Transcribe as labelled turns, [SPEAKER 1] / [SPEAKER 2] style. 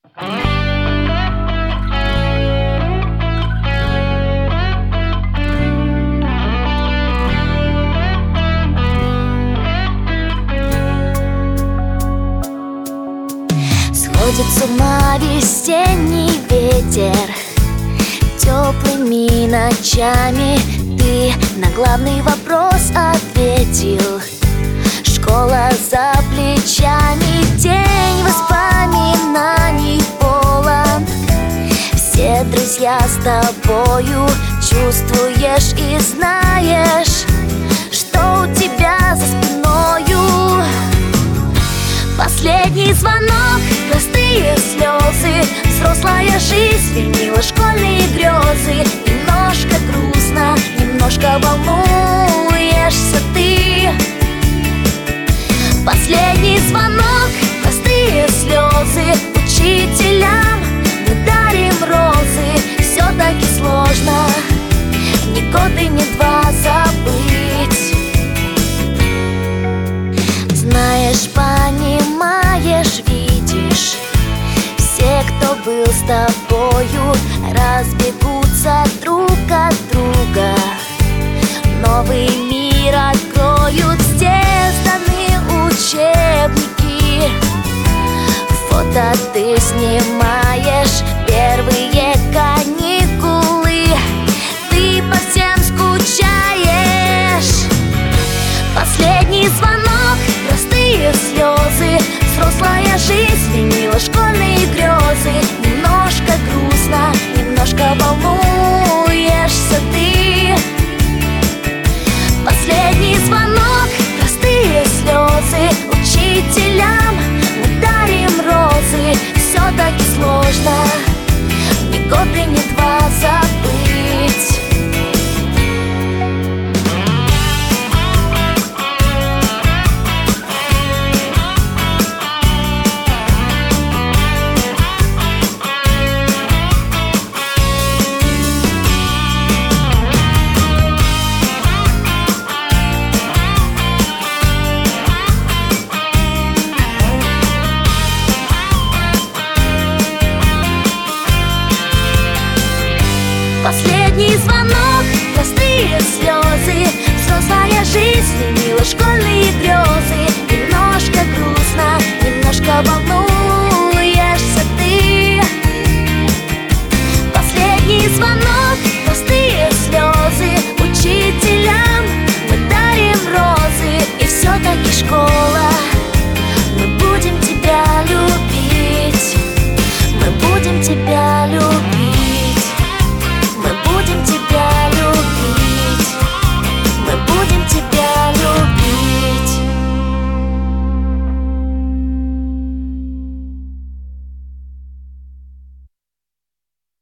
[SPEAKER 1] Сходит с ума весенний ветер, теплыми ночами ты на главный вопрос ответил. Школа за плечами, день воспоминаний полон. Все друзья с тобою, чувствуешь и знаешь, что у тебя за спиною. Последний звонок, простые слезы, взрослая жизнь сменила школьные грезы. Немножко грустно, немножко волнуешься ты. Последний звонок, простые слезы, учителям мы дарим розы. Все-таки сложно ни год и ни два забыть. Знаешь, понимаешь, видишь, все, кто был с тобою, разбегутся друг от друга. Новый мир откроют, здесь даны учебники. Фото ты снимаешь.